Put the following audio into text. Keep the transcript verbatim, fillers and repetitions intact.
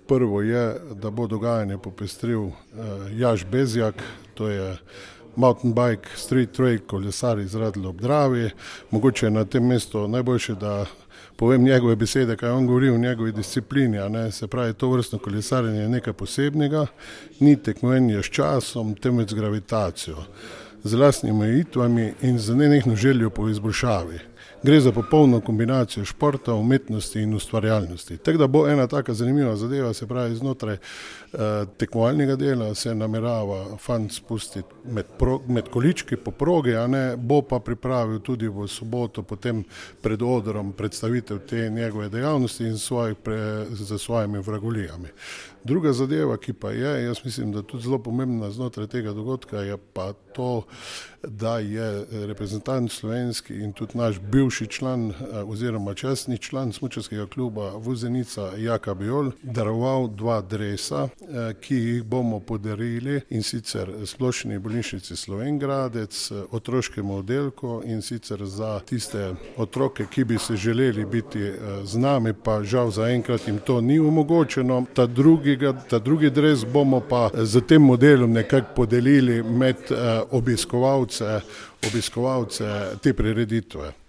Prvo je, da bo dogajanje popestril Jaž Bezjak, to je mountain bike, street track, kolesar iz Radlje ob Dravi. Mogoče je na tem mestu najboljše, da povem njegove besede, kaj on govori o njegovi disciplini, a ne, se pravi, to vrstno kolesarjenje je nekaj posebnega, ni tekmovanje s časom, temveč z gravitacijo, z lastnimi omejitvami in z nenehno željo po izboljšavi. Gre za popolno kombinacijo športa, umetnosti in ustvarjalnosti. Tako da bo ena taka zanimiva zadeva, se pravi, znotraj eh, tekmovalnega dela se namerava fant spustiti med, pro, med količki po progi, a ne, bo pa pripravil tudi v soboto potem pred odrom predstavitev te njegove dejavnosti in svojih pre, za svojimi vragolijami. Druga zadeva, ki pa je, jaz mislim, da tudi zelo pomembna znotraj tega dogodka, je pa to, da je reprezentant slovenski in tudi naš bivši član oziroma častni član smučarskega kluba Vuzenica Jaka Bijol daroval dva dresa, ki jih bomo podarili, in sicer Splošni bolnišnici Slovenj Gradec, otroškemu oddelku, in sicer za tiste otroke, ki bi se želeli biti z nami, pa žal zaenkrat jim to ni omogočeno. Ta drugi, ta drugi dres bomo pa z tem modelom nekako podelili med obiskovalce, obiskovalce te prireditve.